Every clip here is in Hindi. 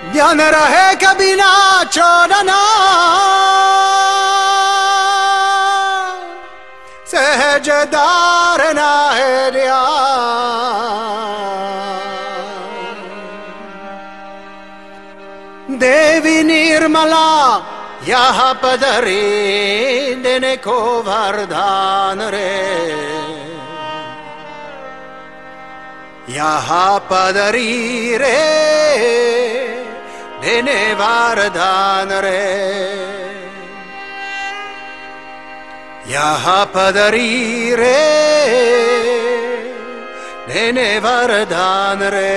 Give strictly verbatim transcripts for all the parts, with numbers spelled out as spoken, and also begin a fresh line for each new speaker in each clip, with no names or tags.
ध्यान रहे कभी ना छोड़ना, सहज धारणा है ध्यान। देवी निर्मला यहाँ पधरी देने को वरदान रे, यहाँ पधरी रे देने वरदान रे, यहाँ पधरी रे देने वरदान रे।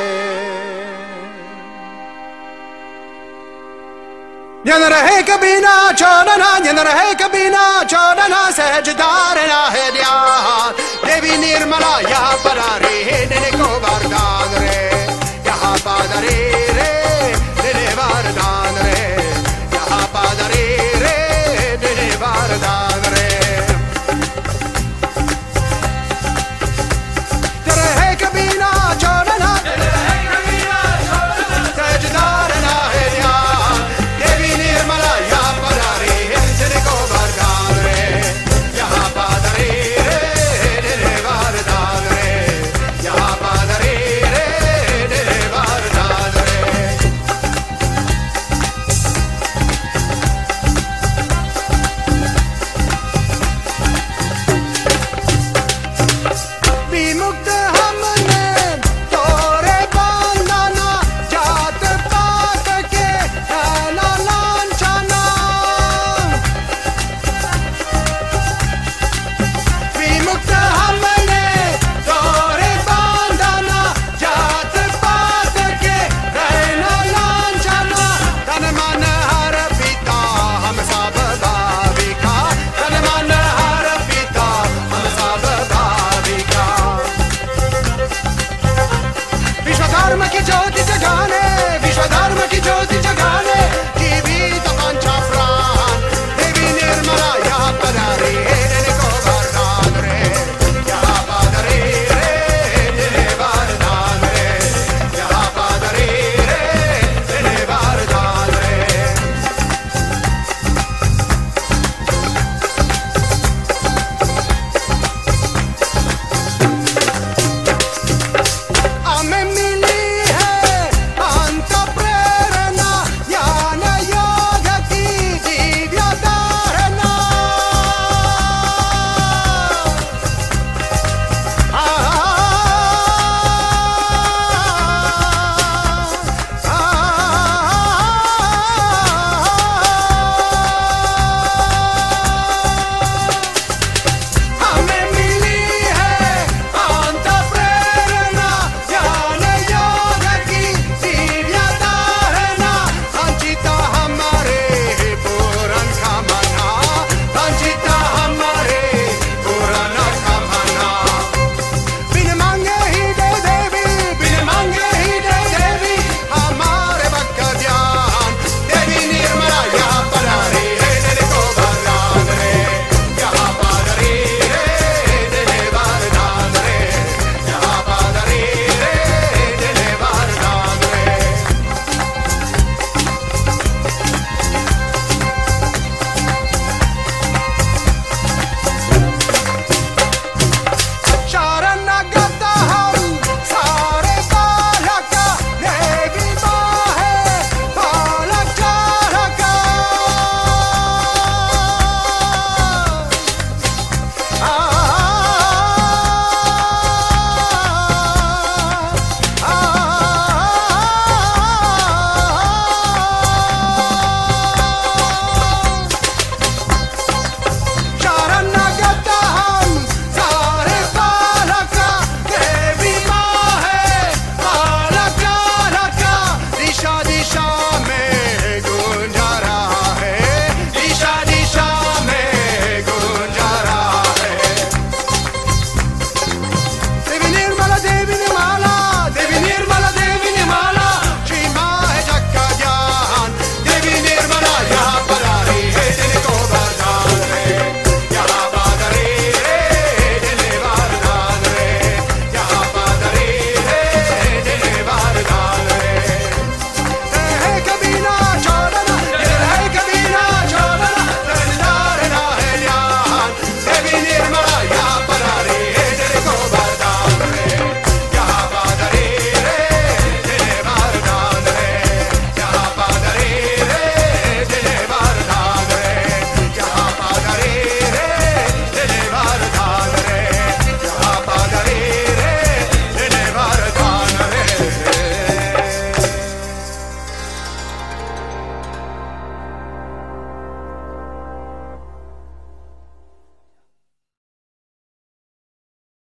ध्यान रहे कभी ना छोड़ना, ध्यान रहे कभी ना छोड़ना, सहज धारणा है ध्यान। देवी निर्मला यहाँ पधारी देने को वरदान रे, यहाँ पधारी रे देने वरदान रे, यहाँ पधारी रे देने वरदान रे। ध्यान रहे कभी ना छोड़ना, सहज धारणा है ध्यान। देवी निर्मला यहाँ पधारी देने को वरदान रे, यहाँ पधारी रे देने वरदान रे, यहाँ पधारी रे देने वरदान रे। विमुक्त हमने तोरे बंधना, जात पात के नाना लांछना। विमुक्त हमने तोरे बंधना, जात पात के नाना लांछना। तन मन हर पिता हम सब भाविका, तन मन हर पिता हम सब भाविका। विश्व धर्म की ज्योति जगाने, विश्व धर्म की ज्योति जगाने, जीवित पंच प्राण। देवी निर्मला